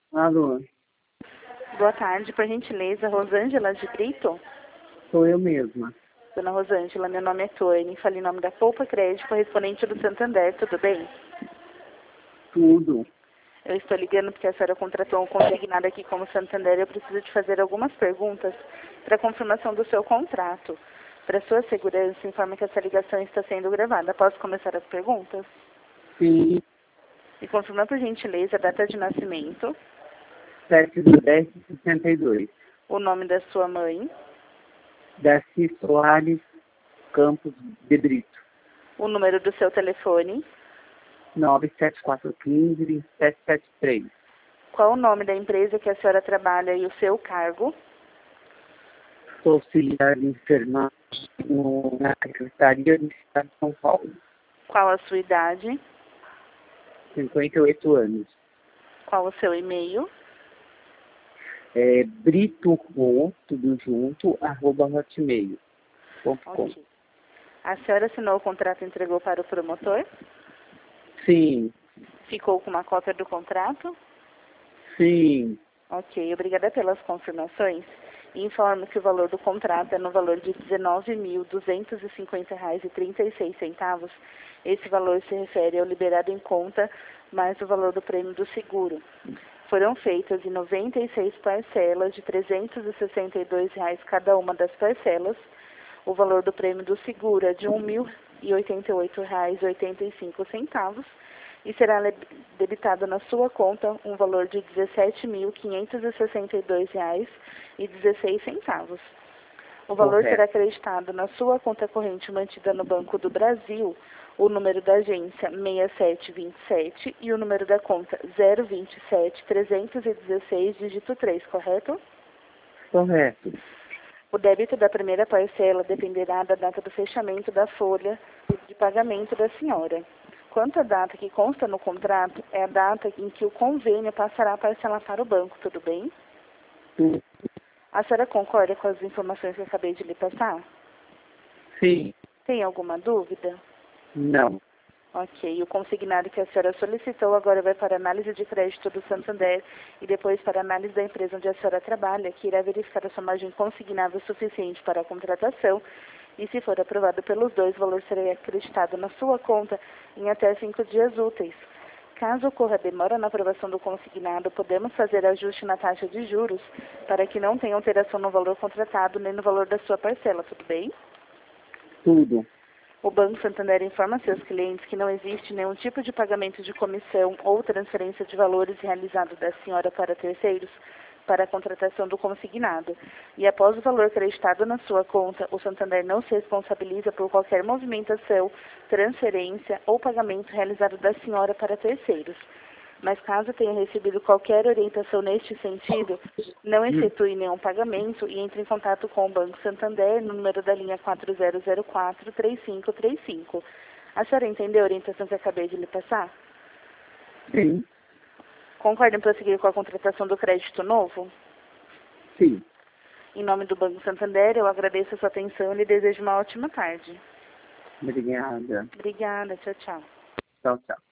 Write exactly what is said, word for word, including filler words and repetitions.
Alô, Boa tarde, por gentileza, Rosângela de Brito? sou eu mesma. Dona Rosângela, meu nome é Tony, falei em nome da Poupa Crédito, correspondente do Santander, tudo bem? Tudo. Eu estou ligando porque a senhora contratou um consignado aqui como Santander e eu preciso de fazer algumas perguntas para confirmação do seu contrato. Para sua segurança, informe que essa ligação está sendo gravada. Posso começar as perguntas? Sim, Me confirma, por gentileza, a data de nascimento, sete de dez de sessenta e dois. o nome da sua mãe, Darcy Soares Campos de Brito. o número do seu telefone, nove sete quatro um cinco, dois sete sete três. qual o nome da empresa que a senhora trabalha e o seu cargo, Sou auxiliar de enfermagem no- na Secretaria de Estado de São Paulo. qual a sua idade, cinquenta e oito anos. qual o seu e-mail, É Brito Ro, tudo junto, arroba hotmail ponto com. ok. A senhora assinou o contrato e entregou para o promotor? Sim, Ficou com uma cópia do contrato? sim, Ok, obrigada pelas confirmações. Informo que o valor do contrato é no valor de dezenove mil duzentos e cinquenta reais e trinta e seis centavos. Esse valor se refere ao liberado em conta mais o valor do prêmio do seguro. Foram feitas em noventa e seis parcelas de trezentos e sessenta e dois reais cada uma das parcelas. O valor do prêmio do seguro é de um mil e oitenta e oito reais e oitenta e cinco centavos e será debitado na sua conta um valor de dezessete mil quinhentos e sessenta e dois reais e dezesseis centavos. O valor correto. será acreditado na sua conta corrente mantida no Banco do Brasil, o número da agência seis sete dois sete e o número da conta zero dois sete trezentos e dezesseis, dígito três, correto? Correto. O débito da primeira parcela dependerá da data do fechamento da folha de pagamento da senhora. Quanto à data que consta no contrato, é a data em que o convênio passará a parcelar para o banco, tudo bem? Sim. A senhora concorda com as informações que eu acabei de lhe passar? Sim. Tem alguma dúvida? Não. Ok, o consignado que a senhora solicitou agora vai para a análise de crédito do Santander e depois para a análise da empresa onde a senhora trabalha, que irá verificar a sua margem consignável suficiente para a contratação e, se for aprovado pelos dois, o valor será acreditado na sua conta em até cinco dias úteis. Caso ocorra demora na aprovação do consignado, podemos fazer ajuste na taxa de juros para que não tenha alteração no valor contratado nem no valor da sua parcela, tudo bem? Tudo. O Banco Santander informa seus clientes que não existe nenhum tipo de pagamento de comissão ou transferência de valores realizado da senhora para terceiros para a contratação do consignado. E após o valor acreditado na sua conta, o Santander não se responsabiliza por qualquer movimentação, transferência ou pagamento realizado da senhora para terceiros. Mas caso tenha recebido qualquer orientação neste sentido, não efetue nenhum pagamento e entre em contato com o Banco Santander no número da linha quatro zero zero quatro, três cinco três cinco. A senhora entendeu a orientação que acabei de lhe passar? Sim. Concorda em prosseguir com a contratação do crédito novo? Sim. Em nome do Banco Santander, eu agradeço a sua atenção e lhe desejo uma ótima tarde. Obrigada. Obrigada, tchau, tchau. Tchau, tchau.